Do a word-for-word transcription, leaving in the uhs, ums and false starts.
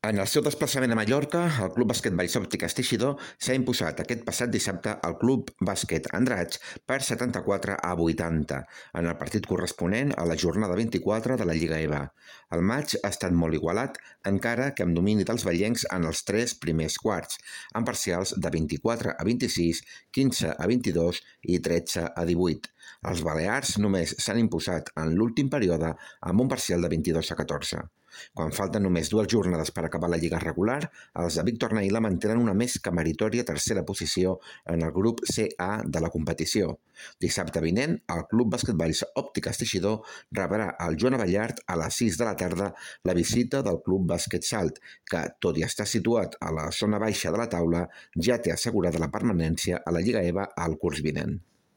En el seu desplaçament a Mallorca, el Club Bàsquet Valls Òptiques Teixidor s'ha imposat aquest passat dissabte al Club Bàsquet Andratx per setanta-quatre a vuitanta, en el partit corresponent a la jornada vint-i-quatre de la Lliga E V A. El maig ha estat molt igualat, encara que amb domini dels vallencs en els tres primers quarts, amb parcials de vint-i-quatre a vint-i-sis, quinze a vint-i-dos i tretze a divuit. Els balears només s'han imposat en l'últim període amb un parcial de vint-i-dos a catorze. Quan falten només dues jornades per acabar la lliga regular, els de Víctor Naila mantenen una més que meritòria tercera posició en el grup C A de la competició. Dissabte vinent, el Club Bàsquet Valls Òptiques Teixidor rebrà al Joan Abellart a les sis de la tarda la visita del Club Bàsquet Salt, que, tot i estar situat a la zona baixa de la taula, ja té assegurada la permanència a la Lliga E V A al curs vinent.